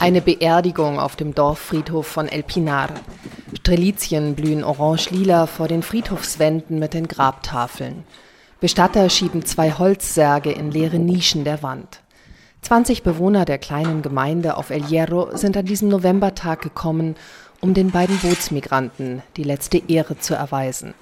Eine Beerdigung auf dem Dorffriedhof von El Pinar. Strelizien blühen orange-lila vor den Friedhofswänden mit den Grabtafeln. Bestatter schieben 2 Holzsärge in leere Nischen der Wand. 20 Bewohner der kleinen Gemeinde auf El Hierro sind an diesem Novembertag gekommen, um den beiden Bootsmigranten die letzte Ehre zu erweisen.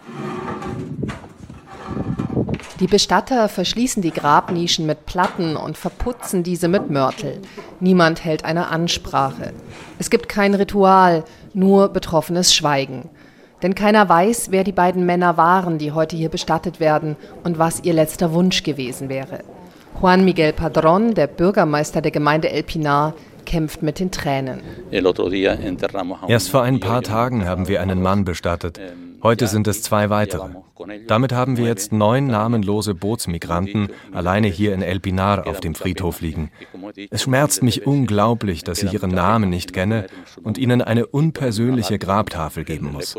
Die Bestatter verschließen die Grabnischen mit Platten und verputzen diese mit Mörtel. Niemand hält eine Ansprache. Es gibt kein Ritual, nur betroffenes Schweigen. Denn keiner weiß, wer die beiden Männer waren, die heute hier bestattet werden und was ihr letzter Wunsch gewesen wäre. Juan Miguel Padrón, der Bürgermeister der Gemeinde El Pinar, kämpft mit den Tränen. Erst vor ein paar Tagen haben wir einen Mann bestattet. Heute sind es 2 weitere. Damit haben wir jetzt 9 namenlose Bootsmigranten alleine hier in El Pinar auf dem Friedhof liegen. Es schmerzt mich unglaublich, dass ich ihren Namen nicht kenne und ihnen eine unpersönliche Grabtafel geben muss.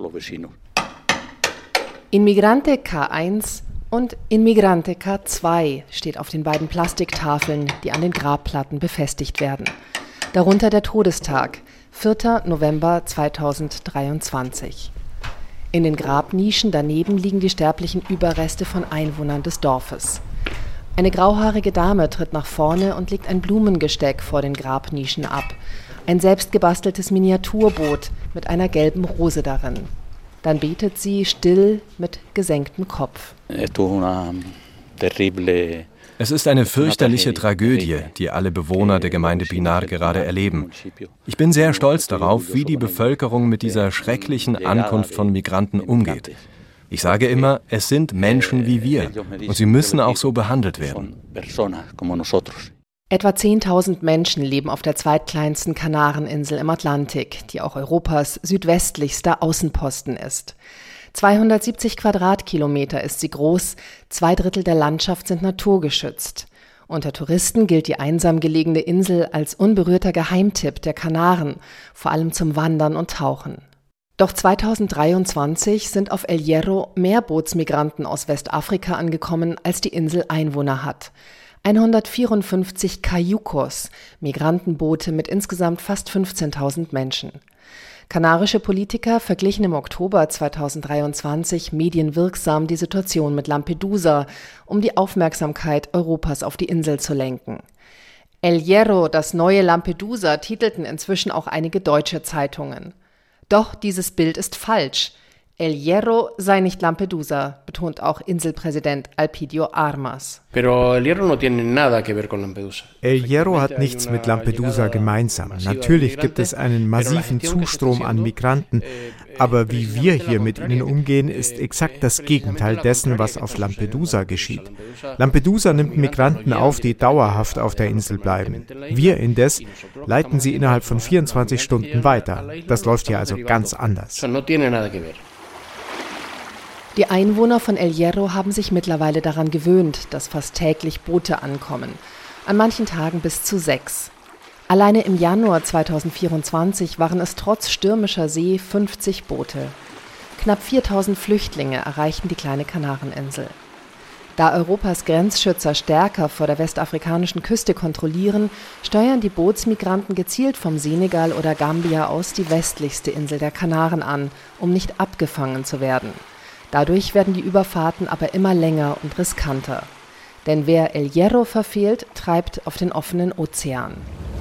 Inmigrante K1 und Inmigrante K2 steht auf den beiden Plastiktafeln, die an den Grabplatten befestigt werden. Darunter der Todestag, 4. November 2023. In den Grabnischen daneben liegen die sterblichen Überreste von Einwohnern des Dorfes. Eine grauhaarige Dame tritt nach vorne und legt ein Blumengesteck vor den Grabnischen ab. Ein selbstgebasteltes Miniaturboot mit einer gelben Rose darin. Dann betet sie still mit gesenktem Kopf. Es ist eine fürchterliche Tragödie, die alle Bewohner der Gemeinde Pinar gerade erleben. Ich bin sehr stolz darauf, wie die Bevölkerung mit dieser schrecklichen Ankunft von Migranten umgeht. Ich sage immer, es sind Menschen wie wir und sie müssen auch so behandelt werden. Etwa 10.000 Menschen leben auf der zweitkleinsten Kanareninsel im Atlantik, die auch Europas südwestlichster Außenposten ist. 270 Quadratkilometer ist sie groß, 2/3 der Landschaft sind naturgeschützt. Unter Touristen gilt die einsam gelegene Insel als unberührter Geheimtipp der Kanaren, vor allem zum Wandern und Tauchen. Doch 2023 sind auf El Hierro mehr Bootsmigranten aus Westafrika angekommen, als die Insel Einwohner hat. 154 Cayucos, Migrantenboote mit insgesamt fast 15.000 Menschen. Kanarische Politiker verglichen im Oktober 2023 medienwirksam die Situation mit Lampedusa, um die Aufmerksamkeit Europas auf die Insel zu lenken. El Hierro, das neue Lampedusa, titelten inzwischen auch einige deutsche Zeitungen. Doch dieses Bild ist falsch. El Hierro sei nicht Lampedusa, betont auch Inselpräsident Alpidio Armas. El Hierro hat nichts mit Lampedusa gemeinsam. Natürlich gibt es einen massiven Zustrom an Migranten, aber wie wir hier mit ihnen umgehen, ist exakt das Gegenteil dessen, was auf Lampedusa geschieht. Lampedusa nimmt Migranten auf, die dauerhaft auf der Insel bleiben. Wir indes leiten sie innerhalb von 24 Stunden weiter. Das läuft hier also ganz anders. Die Einwohner von El Hierro haben sich mittlerweile daran gewöhnt, dass fast täglich Boote ankommen. An manchen Tagen bis zu 6. Alleine im Januar 2024 waren es trotz stürmischer See 50 Boote. Knapp 4.000 Flüchtlinge erreichten die kleine Kanareninsel. Da Europas Grenzschützer stärker vor der westafrikanischen Küste kontrollieren, steuern die Bootsmigranten gezielt vom Senegal oder Gambia aus die westlichste Insel der Kanaren an, um nicht abgefangen zu werden. Dadurch werden die Überfahrten aber immer länger und riskanter. Denn wer El Hierro verfehlt, treibt auf den offenen Ozean.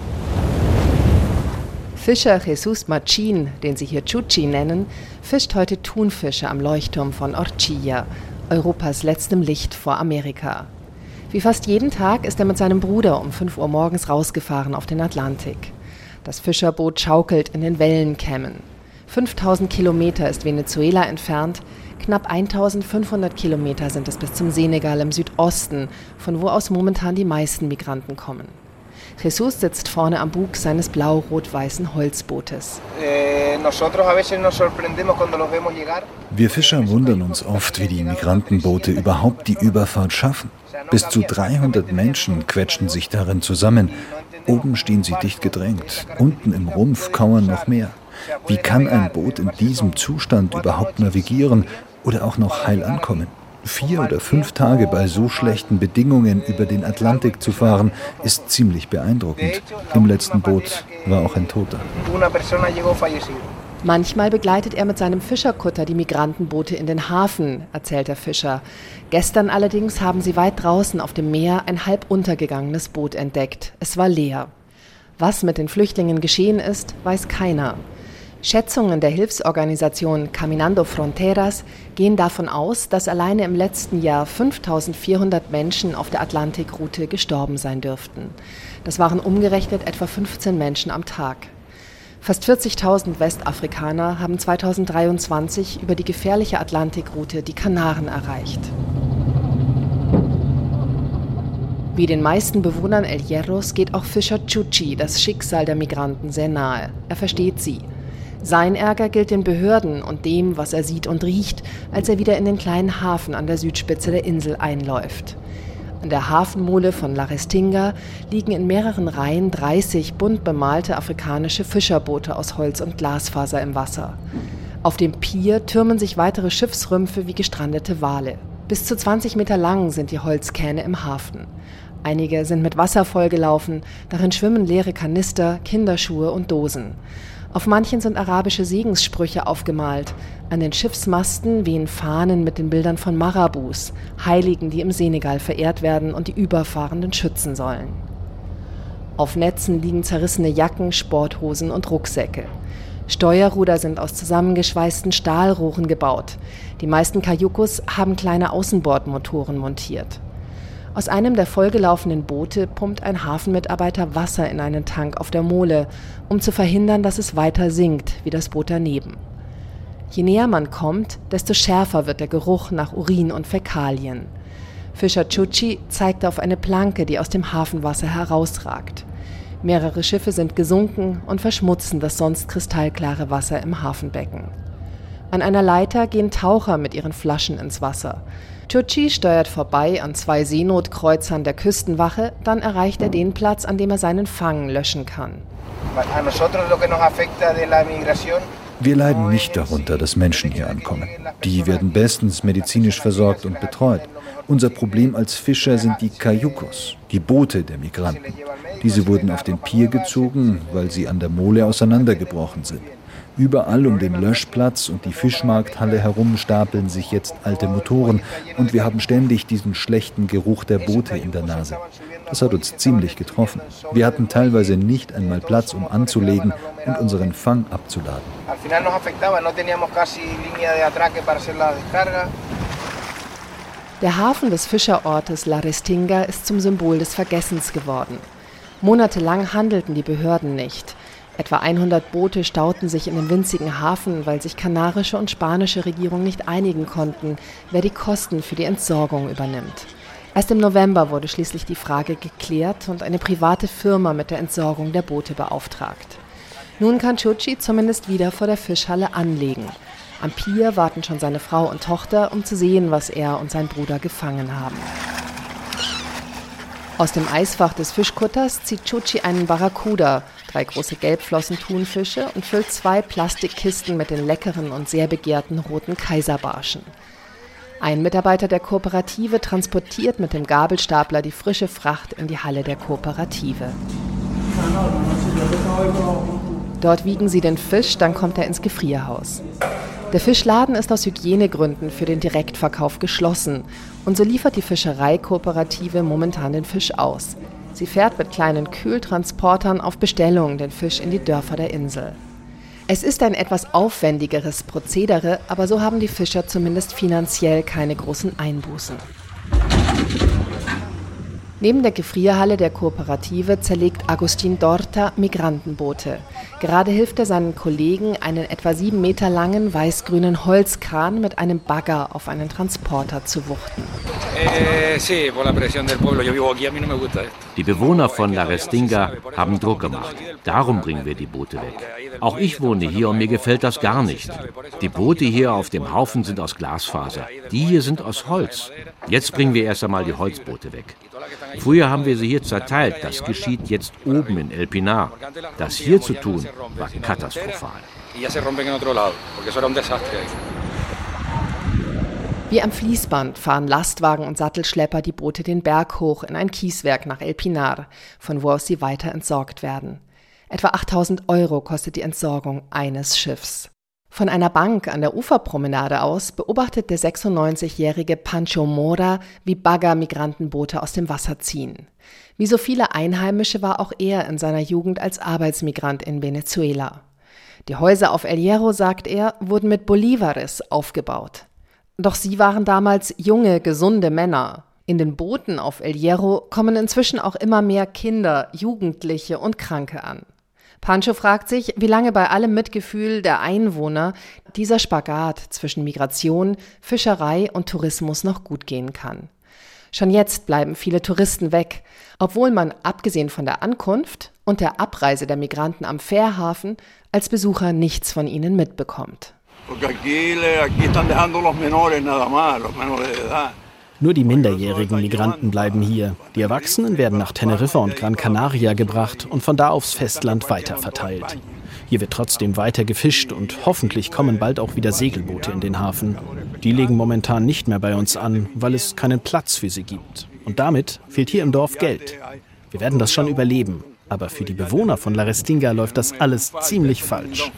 Fischer Jesus Machin, den sie hier Chuchi nennen, fischt heute Thunfische am Leuchtturm von Orchilla, Europas letztem Licht vor Amerika. Wie fast jeden Tag ist er mit seinem Bruder um 5 Uhr morgens rausgefahren auf den Atlantik. Das Fischerboot schaukelt in den Wellenkämmen. 5.000 Kilometer ist Venezuela entfernt, knapp 1.500 Kilometer sind es bis zum Senegal im Südosten, von wo aus momentan die meisten Migranten kommen. Jesus sitzt vorne am Bug seines blau-rot-weißen Holzbootes. Wir Fischer wundern uns oft, wie die Migrantenboote überhaupt die Überfahrt schaffen. Bis zu 300 Menschen quetschen sich darin zusammen. Oben stehen sie dicht gedrängt, unten im Rumpf kauern noch mehr. Wie kann ein Boot in diesem Zustand überhaupt navigieren oder auch noch heil ankommen? 4 oder 5 Tage bei so schlechten Bedingungen über den Atlantik zu fahren, ist ziemlich beeindruckend. Im letzten Boot war auch ein Toter. Manchmal begleitet er mit seinem Fischerkutter die Migrantenboote in den Hafen, erzählt der Fischer. Gestern allerdings haben sie weit draußen auf dem Meer ein halb untergegangenes Boot entdeckt. Es war leer. Was mit den Flüchtlingen geschehen ist, weiß keiner. Schätzungen der Hilfsorganisation Caminando Fronteras gehen davon aus, dass alleine im letzten Jahr 5.400 Menschen auf der Atlantikroute gestorben sein dürften. Das waren umgerechnet etwa 15 Menschen am Tag. Fast 40.000 Westafrikaner haben 2023 über die gefährliche Atlantikroute die Kanaren erreicht. Wie den meisten Bewohnern El Hierros geht auch Fischer Chuchi das Schicksal der Migranten sehr nahe. Er versteht sie. Sein Ärger gilt den Behörden und dem, was er sieht und riecht, als er wieder in den kleinen Hafen an der Südspitze der Insel einläuft. An der Hafenmole von La Restinga liegen in mehreren Reihen 30 bunt bemalte afrikanische Fischerboote aus Holz und Glasfaser im Wasser. Auf dem Pier türmen sich weitere Schiffsrümpfe wie gestrandete Wale. Bis zu 20 Meter lang sind die Holzkähne im Hafen. Einige sind mit Wasser vollgelaufen, darin schwimmen leere Kanister, Kinderschuhe und Dosen. Auf manchen sind arabische Segenssprüche aufgemalt. An den Schiffsmasten wehen Fahnen mit den Bildern von Marabus, Heiligen, die im Senegal verehrt werden und die Überfahrenden schützen sollen. Auf Netzen liegen zerrissene Jacken, Sporthosen und Rucksäcke. Steuerruder sind aus zusammengeschweißten Stahlrohren gebaut. Die meisten Cayucos haben kleine Außenbordmotoren montiert. Aus einem der vollgelaufenen Boote pumpt ein Hafenmitarbeiter Wasser in einen Tank auf der Mole, um zu verhindern, dass es weiter sinkt, wie das Boot daneben. Je näher man kommt, desto schärfer wird der Geruch nach Urin und Fäkalien. Fischer Chuchi zeigt auf eine Planke, die aus dem Hafenwasser herausragt. Mehrere Schiffe sind gesunken und verschmutzen das sonst kristallklare Wasser im Hafenbecken. An einer Leiter gehen Taucher mit ihren Flaschen ins Wasser. Chuchi steuert vorbei an 2 Seenotkreuzern der Küstenwache, dann erreicht er den Platz, an dem er seinen Fang löschen kann. Wir leiden nicht darunter, dass Menschen hier ankommen. Die werden bestens medizinisch versorgt und betreut. Unser Problem als Fischer sind die Cayucos, die Boote der Migranten. Diese wurden auf den Pier gezogen, weil sie an der Mole auseinandergebrochen sind. Überall um den Löschplatz und die Fischmarkthalle herum stapeln sich jetzt alte Motoren und wir haben ständig diesen schlechten Geruch der Boote in der Nase. Das hat uns ziemlich getroffen. Wir hatten teilweise nicht einmal Platz, um anzulegen und unseren Fang abzuladen. Der Hafen des Fischerortes La Restinga ist zum Symbol des Vergessens geworden. Monatelang handelten die Behörden nicht. Etwa 100 Boote stauten sich in dem winzigen Hafen, weil sich kanarische und spanische Regierungen nicht einigen konnten, wer die Kosten für die Entsorgung übernimmt. Erst im November wurde schließlich die Frage geklärt und eine private Firma mit der Entsorgung der Boote beauftragt. Nun kann Chuchi zumindest wieder vor der Fischhalle anlegen. Am Pier warten schon seine Frau und Tochter, um zu sehen, was er und sein Bruder gefangen haben. Aus dem Eisfach des Fischkutters zieht Chuchi einen Barracuda, 3 große Gelbflossen-Thunfische und füllt 2 Plastikkisten mit den leckeren und sehr begehrten roten Kaiserbarschen. Ein Mitarbeiter der Kooperative transportiert mit dem Gabelstapler die frische Fracht in die Halle der Kooperative. Dort wiegen sie den Fisch, dann kommt er ins Gefrierhaus. Der Fischladen ist aus Hygienegründen für den Direktverkauf geschlossen und so liefert die Fischereikooperative momentan den Fisch aus. Sie fährt mit kleinen Kühltransportern auf Bestellung den Fisch in die Dörfer der Insel. Es ist ein etwas aufwendigeres Prozedere, aber so haben die Fischer zumindest finanziell keine großen Einbußen. Neben der Gefrierhalle der Kooperative zerlegt Agustin Dorta Migrantenboote. Gerade hilft er seinen Kollegen, einen etwa 7 Meter langen weiß-grünen Holzkran mit einem Bagger auf einen Transporter zu wuchten. Die Bewohner von La Restinga haben Druck gemacht. Darum bringen wir die Boote weg. Auch ich wohne hier und mir gefällt das gar nicht. Die Boote hier auf dem Haufen sind aus Glasfaser. Die hier sind aus Holz. Jetzt bringen wir erst einmal die Holzboote weg. Früher haben wir sie hier zerteilt. Das geschieht jetzt oben in El Pinar. Das hier zu tun, war katastrophal. Wie am Fließband fahren Lastwagen und Sattelschlepper die Boote den Berg hoch in ein Kieswerk nach El Pinar, von wo aus sie weiter entsorgt werden. Etwa 8.000 € kostet die Entsorgung eines Schiffs. Von einer Bank an der Uferpromenade aus beobachtet der 96-jährige Pancho Mora, wie Bagger Migrantenboote aus dem Wasser ziehen. Wie so viele Einheimische war auch er in seiner Jugend als Arbeitsmigrant in Venezuela. Die Häuser auf El Hierro, sagt er, wurden mit Bolívares aufgebaut. Doch sie waren damals junge, gesunde Männer. In den Booten auf El Hierro kommen inzwischen auch immer mehr Kinder, Jugendliche und Kranke an. Pancho fragt sich, wie lange bei allem Mitgefühl der Einwohner dieser Spagat zwischen Migration, Fischerei und Tourismus noch gut gehen kann. Schon jetzt bleiben viele Touristen weg, obwohl man, abgesehen von der Ankunft und der Abreise der Migranten am Fährhafen, als Besucher nichts von ihnen mitbekommt. Nur die minderjährigen Migranten bleiben hier. Die Erwachsenen werden nach Teneriffa und Gran Canaria gebracht und von da aufs Festland weiterverteilt. Hier wird trotzdem weiter gefischt und hoffentlich kommen bald auch wieder Segelboote in den Hafen. Die legen momentan nicht mehr bei uns an, weil es keinen Platz für sie gibt. Und damit fehlt hier im Dorf Geld. Wir werden das schon überleben. Aber für die Bewohner von La Restinga läuft das alles ziemlich falsch.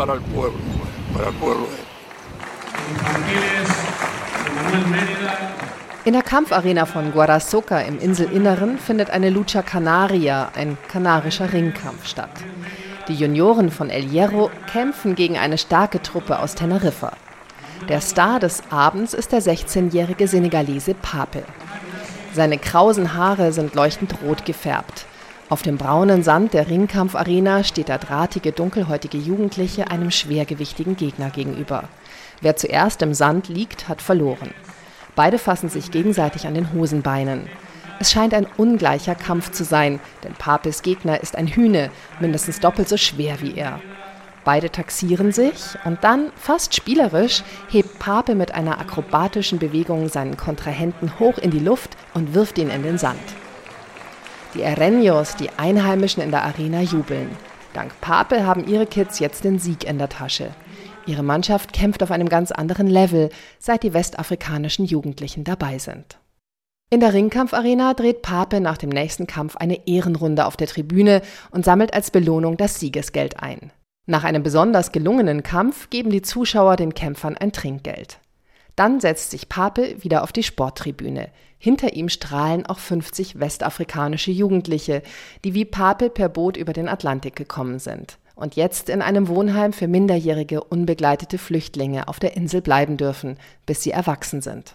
In der Kampfarena von Guarasoca im Inselinneren findet eine Lucha Canaria, ein kanarischer Ringkampf, statt. Die Junioren von El Hierro kämpfen gegen eine starke Truppe aus Teneriffa. Der Star des Abends ist der 16-jährige Senegalese Pape. Seine krausen Haare sind leuchtend rot gefärbt. Auf dem braunen Sand der Ringkampfarena steht der drahtige, dunkelhäutige Jugendliche einem schwergewichtigen Gegner gegenüber. Wer zuerst im Sand liegt, hat verloren. Beide fassen sich gegenseitig an den Hosenbeinen. Es scheint ein ungleicher Kampf zu sein, denn Papes Gegner ist ein Hühne, mindestens doppelt so schwer wie er. Beide taxieren sich und dann, fast spielerisch, hebt Pape mit einer akrobatischen Bewegung seinen Kontrahenten hoch in die Luft und wirft ihn in den Sand. Die Ereños, die Einheimischen in der Arena, jubeln. Dank Pape haben ihre Kids jetzt den Sieg in der Tasche. Ihre Mannschaft kämpft auf einem ganz anderen Level, seit die westafrikanischen Jugendlichen dabei sind. In der Ringkampfarena dreht Pape nach dem nächsten Kampf eine Ehrenrunde auf der Tribüne und sammelt als Belohnung das Siegesgeld ein. Nach einem besonders gelungenen Kampf geben die Zuschauer den Kämpfern ein Trinkgeld. Dann setzt sich Pape wieder auf die Sporttribüne. Hinter ihm strahlen auch 50 westafrikanische Jugendliche, die wie Pape per Boot über den Atlantik gekommen sind und jetzt in einem Wohnheim für minderjährige, unbegleitete Flüchtlinge auf der Insel bleiben dürfen, bis sie erwachsen sind.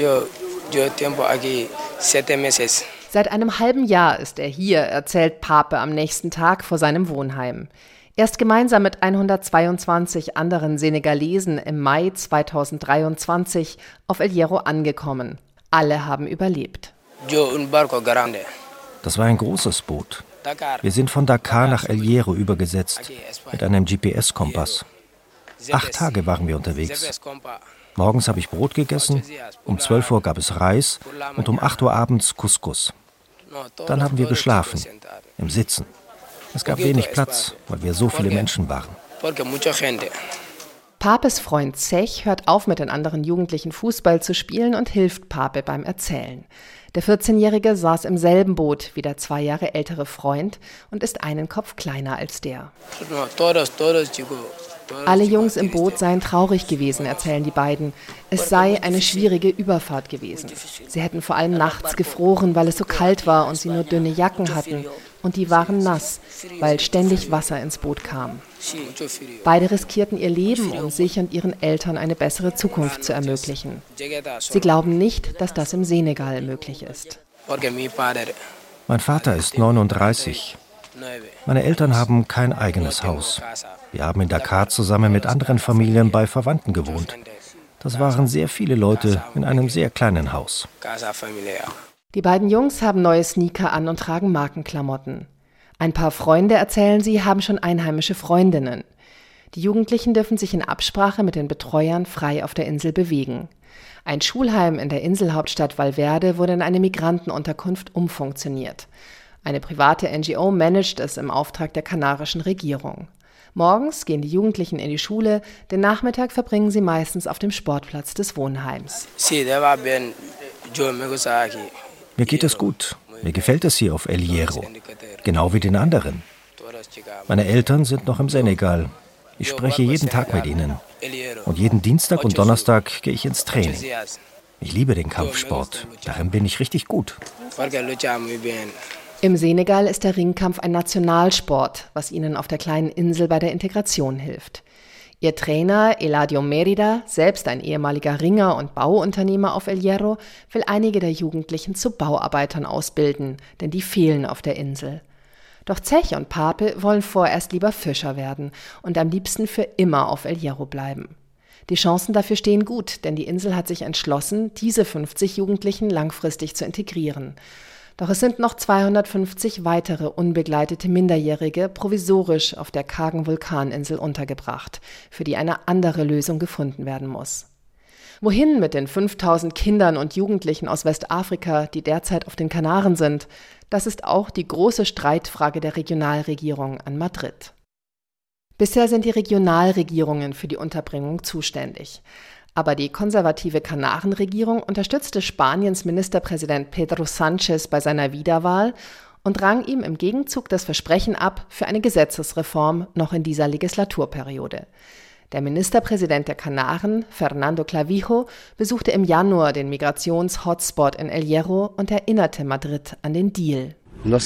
Seit einem halben Jahr ist er hier, erzählt Pape am nächsten Tag vor seinem Wohnheim. Er ist gemeinsam mit 122 anderen Senegalesen im Mai 2023 auf El Hierro angekommen. Alle haben überlebt. Das war ein großes Boot. Wir sind von Dakar nach El Hierro übergesetzt, mit einem GPS-Kompass. 8 Tage waren wir unterwegs. Morgens habe ich Brot gegessen, um 12 Uhr gab es Reis und um 8 Uhr abends Couscous. Dann haben wir geschlafen, im Sitzen. Es gab wenig Platz, weil wir so viele Menschen waren. Papes Freund Zech hört auf, mit den anderen Jugendlichen Fußball zu spielen und hilft Pape beim Erzählen. Der 14-Jährige saß im selben Boot wie der 2 Jahre ältere Freund und ist einen Kopf kleiner als der. Alle Jungs im Boot seien traurig gewesen, erzählen die beiden. Es sei eine schwierige Überfahrt gewesen. Sie hätten vor allem nachts gefroren, weil es so kalt war und sie nur dünne Jacken hatten. Und die waren nass, weil ständig Wasser ins Boot kam. Beide riskierten ihr Leben, um sich und ihren Eltern eine bessere Zukunft zu ermöglichen. Sie glauben nicht, dass das im Senegal möglich ist. Mein Vater ist 39. Meine Eltern haben kein eigenes Haus. Wir haben in Dakar zusammen mit anderen Familien bei Verwandten gewohnt. Das waren sehr viele Leute in einem sehr kleinen Haus. Die beiden Jungs haben neue Sneaker an und tragen Markenklamotten. Ein paar Freunde, erzählen sie, haben schon einheimische Freundinnen. Die Jugendlichen dürfen sich in Absprache mit den Betreuern frei auf der Insel bewegen. Ein Schulheim in der Inselhauptstadt Valverde wurde in eine Migrantenunterkunft umfunktioniert. Eine private NGO managt es im Auftrag der kanarischen Regierung. Morgens gehen die Jugendlichen in die Schule, den Nachmittag verbringen sie meistens auf dem Sportplatz des Wohnheims. Mir geht es gut. Mir gefällt es hier auf El Hierro. Genau wie den anderen. Meine Eltern sind noch im Senegal. Ich spreche jeden Tag mit ihnen. Und jeden Dienstag und Donnerstag gehe ich ins Training. Ich liebe den Kampfsport. Darin bin ich richtig gut. Im Senegal ist der Ringkampf ein Nationalsport, was ihnen auf der kleinen Insel bei der Integration hilft. Ihr Trainer Eladio Merida, selbst ein ehemaliger Ringer und Bauunternehmer auf El Hierro, will einige der Jugendlichen zu Bauarbeitern ausbilden, denn die fehlen auf der Insel. Doch Zech und Pape wollen vorerst lieber Fischer werden und am liebsten für immer auf El Hierro bleiben. Die Chancen dafür stehen gut, denn die Insel hat sich entschlossen, diese 50 Jugendlichen langfristig zu integrieren. Doch es sind noch 250 weitere unbegleitete Minderjährige provisorisch auf der kargen Vulkaninsel untergebracht, für die eine andere Lösung gefunden werden muss. Wohin mit den 5000 Kindern und Jugendlichen aus Westafrika, die derzeit auf den Kanaren sind, das ist auch die große Streitfrage der Regionalregierung an Madrid. Bisher sind die Regionalregierungen für die Unterbringung zuständig. Aber die konservative Kanarenregierung unterstützte Spaniens Ministerpräsident Pedro Sánchez bei seiner Wiederwahl und rang ihm im Gegenzug das Versprechen ab für eine Gesetzesreform noch in dieser Legislaturperiode. Der Ministerpräsident der Kanaren, Fernando Clavijo, besuchte im Januar den Migrations-Hotspot in El Hierro und erinnerte Madrid an den Deal.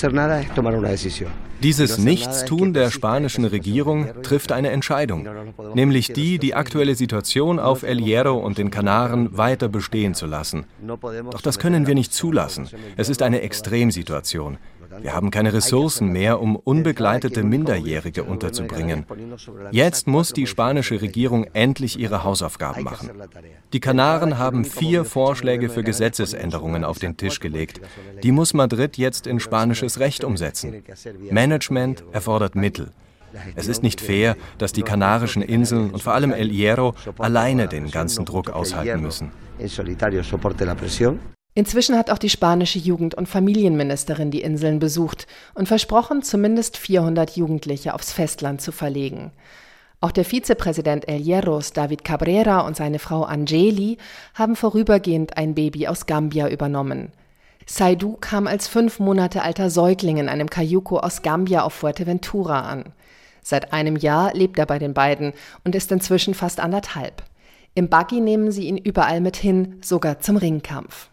Dieses Nichtstun der spanischen Regierung trifft eine Entscheidung, nämlich die aktuelle Situation auf El Hierro und den Kanaren weiter bestehen zu lassen. Doch das können wir nicht zulassen. Es ist eine Extremsituation. Wir haben keine Ressourcen mehr, um unbegleitete Minderjährige unterzubringen. Jetzt muss die spanische Regierung endlich ihre Hausaufgaben machen. Die Kanaren haben 4 Vorschläge für Gesetzesänderungen auf den Tisch gelegt. Die muss Madrid jetzt in spanisches Recht umsetzen. Management erfordert Mittel. Es ist nicht fair, dass die Kanarischen Inseln und vor allem El Hierro alleine den ganzen Druck aushalten müssen. Inzwischen hat auch die spanische Jugend- und Familienministerin die Inseln besucht und versprochen, zumindest 400 Jugendliche aufs Festland zu verlegen. Auch der Vizepräsident El Hierros, David Cabrera, und seine Frau Angeli haben vorübergehend ein Baby aus Gambia übernommen. Saidu kam als 5 Monate alter Säugling in einem Cayuco aus Gambia auf Fuerteventura an. Seit einem Jahr lebt er bei den beiden und ist inzwischen fast 1,5. Im Buggy nehmen sie ihn überall mit hin, sogar zum Ringkampf.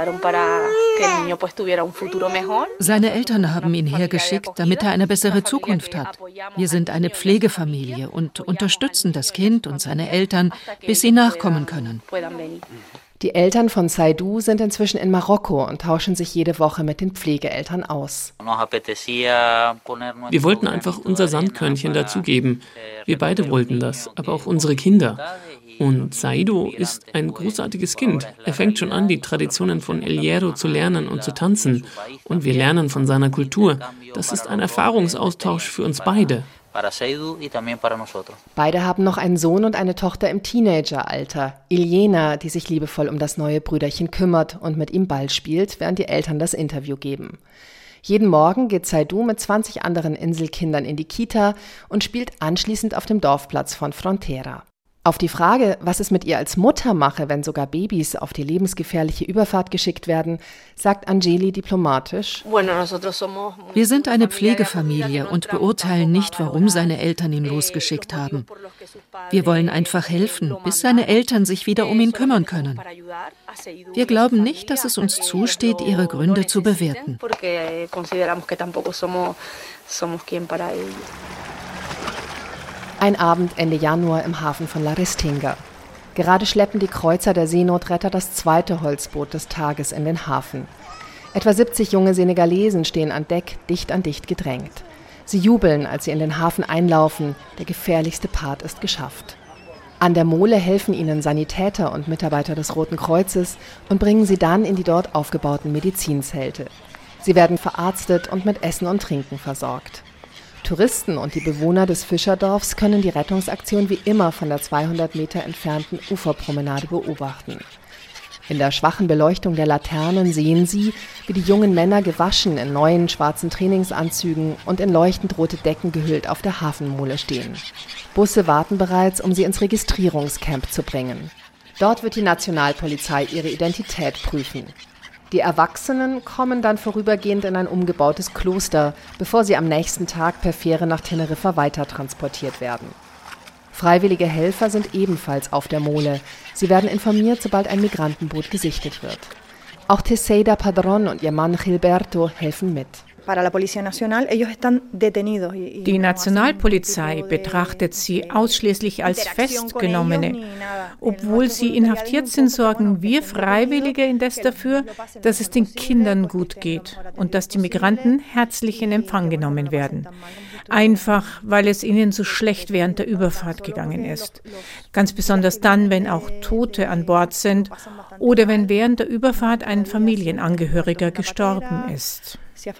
Seine Eltern haben ihn hergeschickt, damit er eine bessere Zukunft hat. Wir sind eine Pflegefamilie und unterstützen das Kind und seine Eltern, bis sie nachkommen können. Die Eltern von Saidu sind inzwischen in Marokko und tauschen sich jede Woche mit den Pflegeeltern aus. Wir wollten einfach unser Sandkörnchen dazugeben. Wir beide wollten das, aber auch unsere Kinder. Und Saidu ist ein großartiges Kind. Er fängt schon an, die Traditionen von El Hierro zu lernen und zu tanzen. Und wir lernen von seiner Kultur. Das ist ein Erfahrungsaustausch für uns beide. Beide haben noch einen Sohn und eine Tochter im Teenageralter. Iljena, die sich liebevoll um das neue Brüderchen kümmert und mit ihm Ball spielt, während die Eltern das Interview geben. Jeden Morgen geht Saidu mit 20 anderen Inselkindern in die Kita und spielt anschließend auf dem Dorfplatz von Frontera. Auf die Frage, was es mit ihr als Mutter mache, wenn sogar Babys auf die lebensgefährliche Überfahrt geschickt werden, sagt Angeli diplomatisch: Wir sind eine Pflegefamilie und beurteilen nicht, warum seine Eltern ihn losgeschickt haben. Wir wollen einfach helfen, bis seine Eltern sich wieder um ihn kümmern können. Wir glauben nicht, dass es uns zusteht, ihre Gründe zu bewerten. Ein Abend Ende Januar im Hafen von La Restinga. Gerade schleppen die Kreuzer der Seenotretter das 2. Holzboot des Tages in den Hafen. Etwa 70 junge Senegalesen stehen an Deck, dicht an dicht gedrängt. Sie jubeln, als sie in den Hafen einlaufen. Der gefährlichste Part ist geschafft. An der Mole helfen ihnen Sanitäter und Mitarbeiter des Roten Kreuzes und bringen sie dann in die dort aufgebauten Medizinzelte. Sie werden verarztet und mit Essen und Trinken versorgt. Touristen und die Bewohner des Fischerdorfs können die Rettungsaktion wie immer von der 200 Meter entfernten Uferpromenade beobachten. In der schwachen Beleuchtung der Laternen sehen sie, wie die jungen Männer gewaschen in neuen schwarzen Trainingsanzügen und in leuchtend rote Decken gehüllt auf der Hafenmole stehen. Busse warten bereits, um sie ins Registrierungscamp zu bringen. Dort wird die Nationalpolizei ihre Identität prüfen. Die Erwachsenen kommen dann vorübergehend in ein umgebautes Kloster, bevor sie am nächsten Tag per Fähre nach Teneriffa weitertransportiert werden. Freiwillige Helfer sind ebenfalls auf der Mole. Sie werden informiert, sobald ein Migrantenboot gesichtet wird. Auch Teseida Padron und ihr Mann Gilberto helfen mit. Die Nationalpolizei betrachtet sie ausschließlich als Festgenommene. Obwohl sie inhaftiert sind, sorgen wir Freiwillige indes dafür, dass es den Kindern gut geht und dass die Migranten herzlich in Empfang genommen werden. Einfach, weil es ihnen so schlecht während der Überfahrt gegangen ist. Ganz besonders dann, wenn auch Tote an Bord sind oder wenn während der Überfahrt ein Familienangehöriger gestorben ist.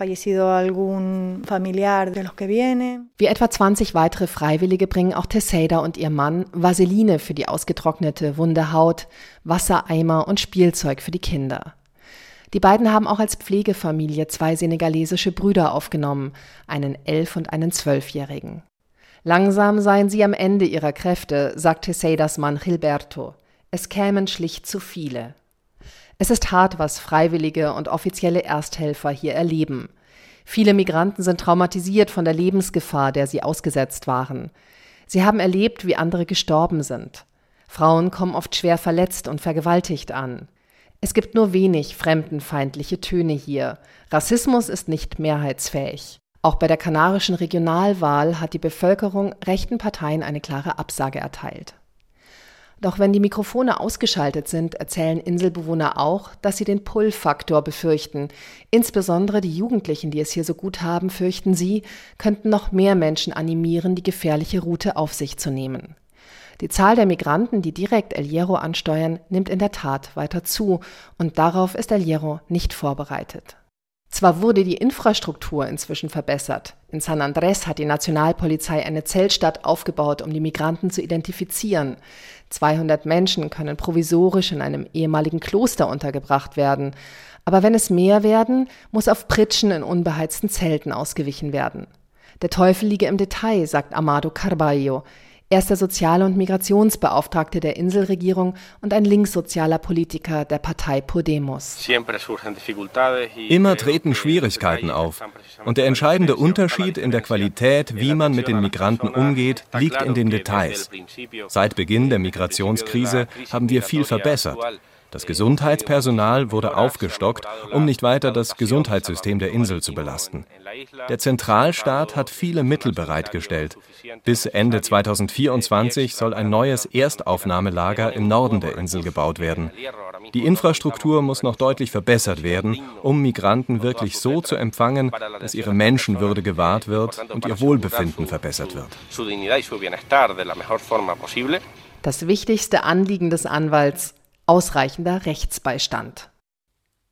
Wie etwa 20 weitere Freiwillige bringen auch Teseida und ihr Mann Vaseline für die ausgetrocknete, wunde Haut, Wassereimer und Spielzeug für die Kinder. Die beiden haben auch als Pflegefamilie 2 senegalesische Brüder aufgenommen, einen 11- und einen 12-Jährigen. Langsam seien sie am Ende ihrer Kräfte, sagt Teseidas Mann Gilberto. Es kämen schlicht zu viele. Es ist hart, was Freiwillige und offizielle Ersthelfer hier erleben. Viele Migranten sind traumatisiert von der Lebensgefahr, der sie ausgesetzt waren. Sie haben erlebt, wie andere gestorben sind. Frauen kommen oft schwer verletzt und vergewaltigt an. Es gibt nur wenig fremdenfeindliche Töne hier. Rassismus ist nicht mehrheitsfähig. Auch bei der kanarischen Regionalwahl hat die Bevölkerung rechten Parteien eine klare Absage erteilt. Doch wenn die Mikrofone ausgeschaltet sind, erzählen Inselbewohner auch, dass sie den Pull-Faktor befürchten. Insbesondere die Jugendlichen, die es hier so gut haben, fürchten sie, könnten noch mehr Menschen animieren, die gefährliche Route auf sich zu nehmen. Die Zahl der Migranten, die direkt El Hierro ansteuern, nimmt in der Tat weiter zu und darauf ist El Hierro nicht vorbereitet. Zwar wurde die Infrastruktur inzwischen verbessert. In San Andrés hat die Nationalpolizei eine Zeltstadt aufgebaut, um die Migranten zu identifizieren. 200 Menschen können provisorisch in einem ehemaligen Kloster untergebracht werden. Aber wenn es mehr werden, muss auf Pritschen in unbeheizten Zelten ausgewichen werden. Der Teufel liege im Detail, sagt Amado Carballo. Er ist der Sozial- und Migrationsbeauftragte der Inselregierung und ein linkssozialer Politiker der Partei Podemos. Immer treten Schwierigkeiten auf. Und der entscheidende Unterschied in der Qualität, wie man mit den Migranten umgeht, liegt in den Details. Seit Beginn der Migrationskrise haben wir viel verbessert. Das Gesundheitspersonal wurde aufgestockt, um nicht weiter das Gesundheitssystem der Insel zu belasten. Der Zentralstaat hat viele Mittel bereitgestellt. Bis Ende 2024 soll ein neues Erstaufnahmelager im Norden der Insel gebaut werden. Die Infrastruktur muss noch deutlich verbessert werden, um Migranten wirklich so zu empfangen, dass ihre Menschenwürde gewahrt wird und ihr Wohlbefinden verbessert wird. Das wichtigste Anliegen des Anwalts: ausreichender Rechtsbeistand.